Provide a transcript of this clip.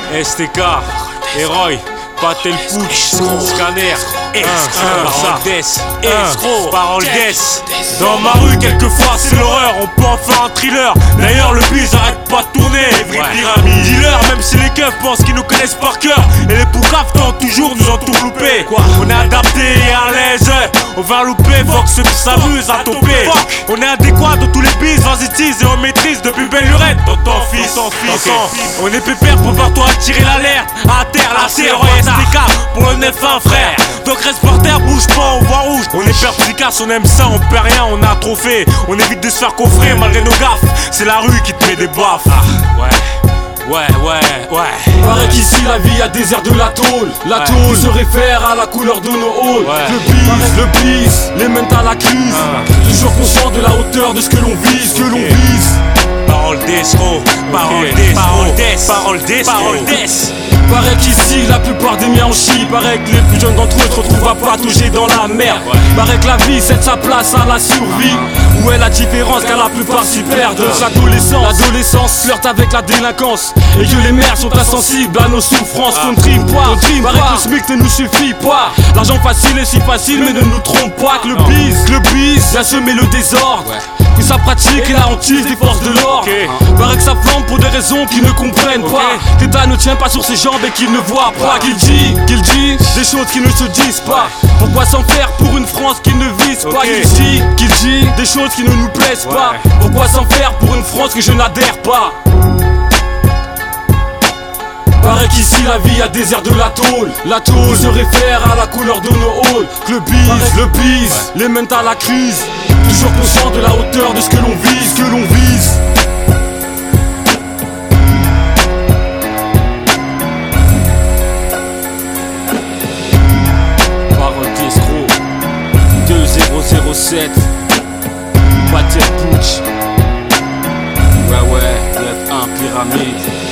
STK, Héroï, Patel Putsch, Scanner, Parole d'Es. Dans ma rue, quelquefois c'est l'horreur, on peut en faire un thriller. D'ailleurs, le biz arrête pas de tourner. Pyramide. Dealer, même si les keufs pensent qu'ils nous connaissent par cœur. Et les poucaves tentent toujours, nous ont tout loupé. On est adapté et à l'aise. On va louper, Fox ceux qui s'amusent à toper. On est adéquat de tous les bis, vas-y tease et on maîtrise depuis belle lurette. Tonton fils, on est pépère pour voir toi tirer l'alerte. À terre, la CRO STK pour le 9-1 frère. Donc reste par terre, bouge pas, on voit rouge. On est perspicace, on aime ça, on perd rien, on a trop fait. On évite de se faire coffrer malgré nos gaffes. C'est la rue qui te met des baffes. Ouais. Paraît qu'ici la vie a des airs de la tôle. La tôle se réfère à la couleur de nos halls. Le bis, les mêmes à la crise. Toujours conscient de la hauteur de ce que l'on vise, Parole d'escroc, parole d'es. Paraît qu'ici la plupart des miens en chient. Paraît que les plus jeunes d'entre eux se retrouvent à patauger dans la merde. Paraît que la vie cède sa place à la survie. Où est la différence car la plupart s'y perdent. L'adolescence flirte avec la délinquance. Et que les mères sont insensibles à nos souffrances. Qu'on ne trime pas, paraît que le SMIC ne nous suffit pas. L'argent facile est si facile mais ne nous trompe pas. Que le bis vient semer le désordre. Que sa pratique est la hantise des forces de l'ordre. Paraît que ça flambe pour des raisons qu'ils ne comprennent pas. L'État ne tient pas sur ses jambes et qu'il ne voit pas. Qu'il dit des choses qui ne se disent pas. Pourquoi s'en faire pour une France qui ne vise pas? Qu'il dit des choses qui ne nous plaisent pas. Pourquoi s'en faire pour une France que je n'adhère pas? Paraît qu'ici la vie a des airs de la tôle. La tôle se réfère à la couleur de nos halls. Que le bis, les mêmes à la crise. Toujours conscient de la hauteur de ce que l'on vise, Parole d'escroc 2007 Patel Putsch. Ouais, 9-1 pyramide.